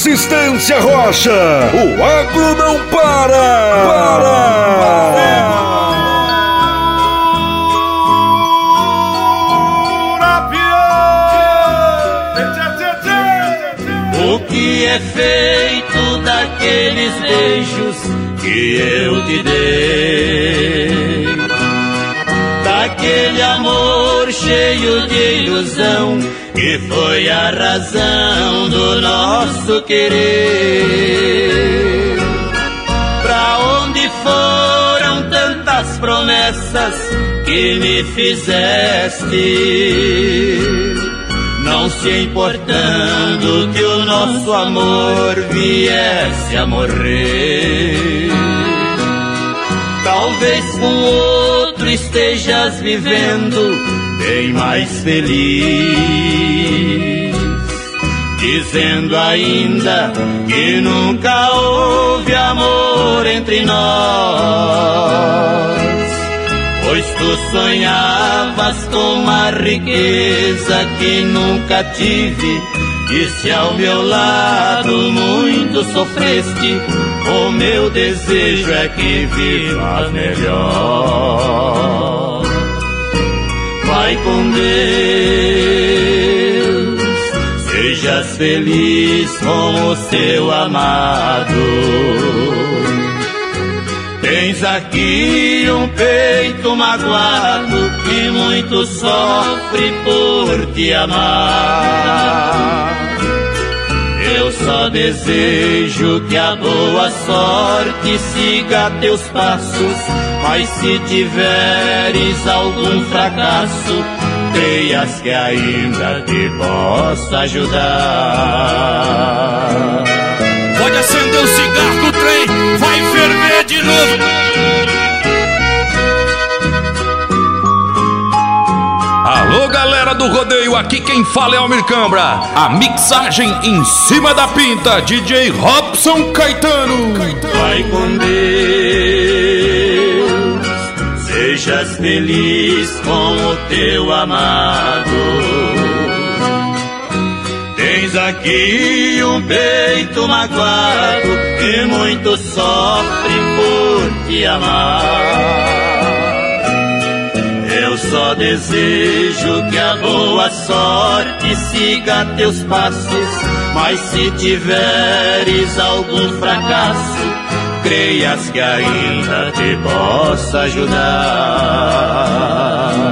Assistência Rocha, o agro não para. O que é feito daqueles beijos que eu te dei? Daquele amor cheio de ilusão que foi a razão do nosso querer. Pra onde foram tantas promessas que me fizeste? Não se importando que o nosso amor viesse a morrer. Talvez com outro estejas vivendo bem mais feliz, dizendo ainda que nunca houve amor entre nós. Pois tu sonhavas com uma riqueza que nunca tive, e se ao meu lado muito sofreste, o meu desejo é que vivas melhor. Vai com Deus, sejas feliz com o seu amado. Tens aqui um peito magoado que muito sofre por te amar. Eu só desejo que a boa sorte siga teus passos, mas se tiveres algum fracasso, creias que ainda te posso ajudar. Pode acender o cigarro que o trem vai ferver de novo. Alô, galera do rodeio, aqui quem fala é Almir Cambra. A mixagem em cima da pinta, DJ Robson Caetano. Vai com Deus, sejas feliz com o teu amado. Tens aqui um peito magoado que muito sofre por te amar. Eu só desejo que a boa sorte siga teus passos, mas se tiveres algum fracasso, creias que ainda te posso ajudar.